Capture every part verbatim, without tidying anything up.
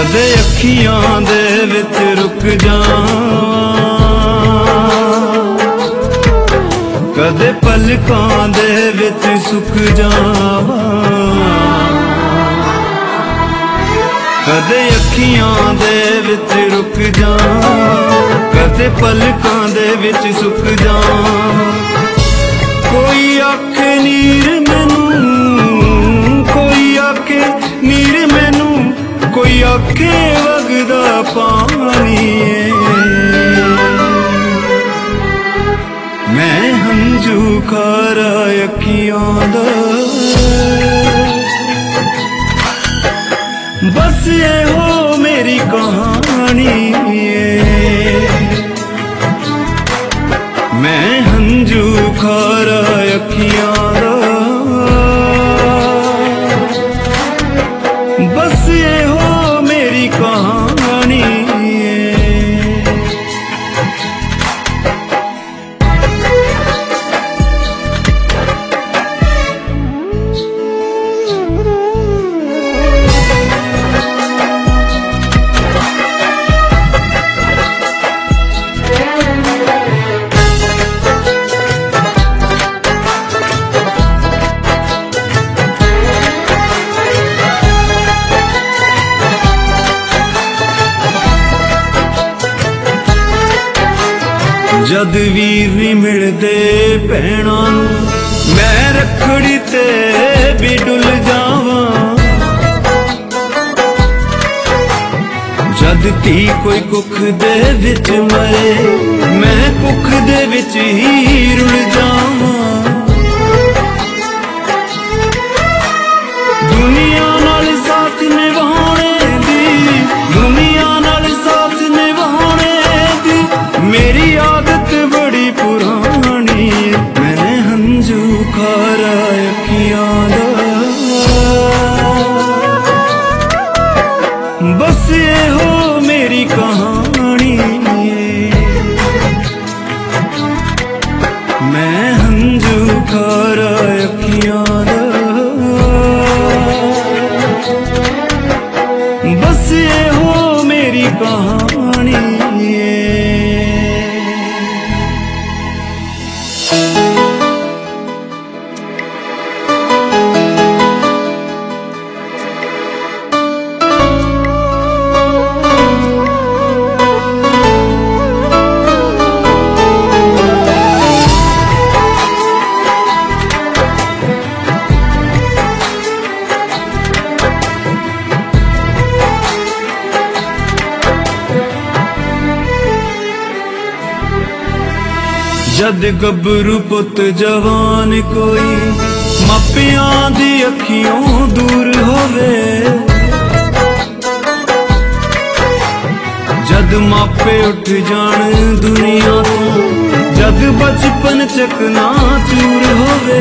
कदे अखियां दे विच रुक जावां, कदे पलकां दे विच सुक जावां। कदे अखियां दे विच रुक जावां, कदे पलकां दे विच सुक जावां। कोई आखे नीर मैनू, कोई आखे नीर मैनू, कोई आखे वगदा पानी है। मैं हंजू खारा अखियां दा, बस ये हो मेरी कहानी है। मैं हंजू खारा अखियां दा, बस ये हो मेरी कहानी है। जद वीर नी मिलदे भैणां नूं, मैं रखड़ी ते भी डुल जावां। जद धी कोई कुख दे विच मरे, मैं कुख दे विच ही रुल जावां। दुनिया नाल साथ निभाने दी, दुनिया नाल साथ निभाने दी मेरी आदत बड़ी पुरानी। मैं हंजू खारा अखियां दा, बस ये हो मेरी कहानी है। मैं हंजू खारा अखियां दा, बस ये हो मेरी कहानी है। जद गबरू पुत जवान कोई, मापियां दी अखियों दूर होवे। जद मापे उठ जान दुनिया तो, जद बचपन चकना चूर होवे।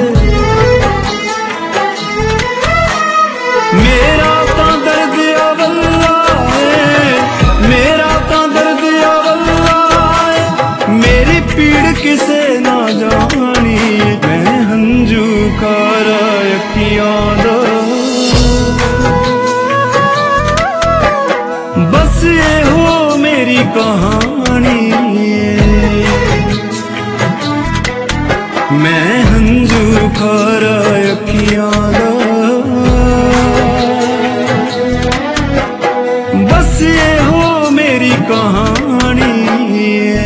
मेरा तां दर्द अवल्ला है, मेरा तां दर्द अवल्ला है, मेरी पीड़ किसे ना जानी। मैं हंजू खारा अखियां दा, बस ये हो मेरी कहानी है। मैं हंजू खारा अखियां दा, बस ये हो मेरी कहानी है।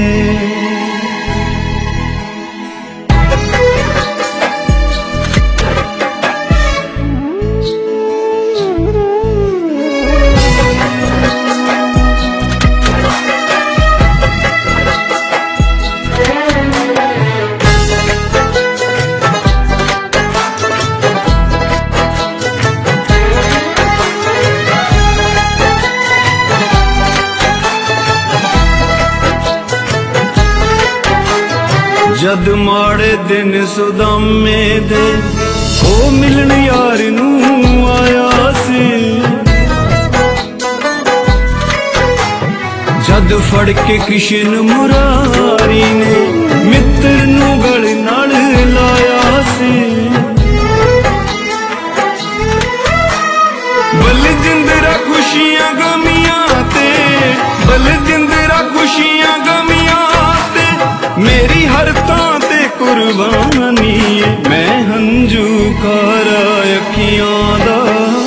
जद माड़े दिन सुदामे दे, ओ मिलन यार नू आया सी। जद फड़ के कृष्ण मुरारी ने, मित्र नू गल नाल लाया सी। बल जिंदरा खुश खुशियां गमियां ते बलजिंदरा खुशियां गमियां ते मेरी हर थां ते कुर्बानी है। मैं हंजू खारा अखियां दा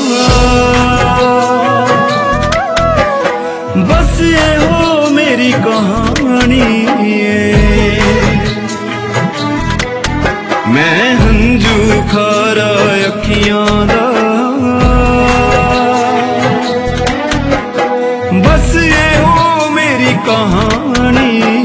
बस ये हो मेरी कहानी है। मैं हंजू खारा अखियां दा बस ये हो मेरी कहानी।